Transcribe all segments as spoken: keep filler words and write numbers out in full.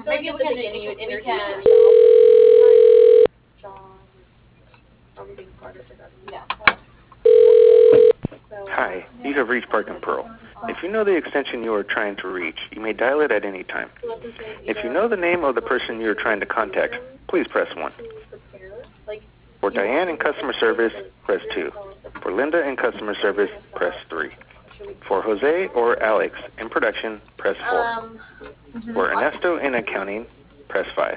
Maybe we can just you we can. Hi, you have reached Park and Pearl. If you know the extension you are trying to reach, you may dial it at any time. If you know the name of the person you are trying to contact, please press one. For Diane in customer service, press two. For Linda in customer service, press three. For Jose or Alex in production, press four. For Ernesto in accounting, press five.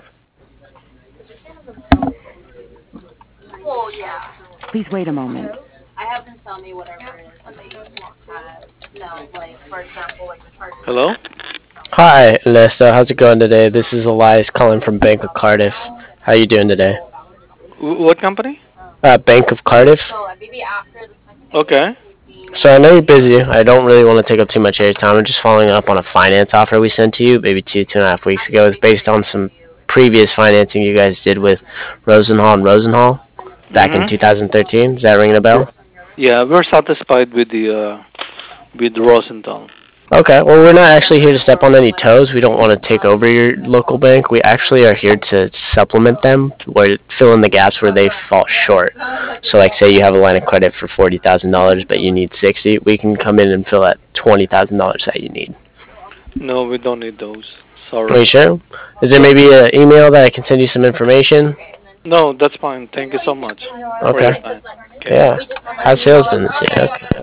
Well, yeah. Please wait a moment. I have them tell me whatever it is that they have. No, like for example, like the charger. Hello? Hi, Ernesto. How's it going today? This is Elias calling from Bank of Cardiff. How you doing today? W- what company? Uh, Bank of Cardiff. So maybe after the second. Okay. So I know you're busy. I don't really want to take up too much of your time. I'm just following up on a finance offer we sent to you maybe two, two and a half weeks ago. It's based on some previous financing you guys did with Rosenhall and Rosenhall back in Mm-hmm. two thousand thirteen. Is that ringing a bell? Yeah, we're satisfied with the uh, with Rosenthal. Okay, well, we're not actually here to step on any toes. We don't want to take over your local bank. We actually are here to supplement them, where fill in the gaps where they fall short. So, like, say you have a line of credit for forty thousand dollars, but you need sixty, we can come in and fill that twenty thousand dollars that you need. No, we don't need those. Are Sorry. you sure? Is there maybe an email that I can send you some information? No, that's fine. Thank you so much for your Okay. time. Okay. Yeah. How's sales been this year? Okay.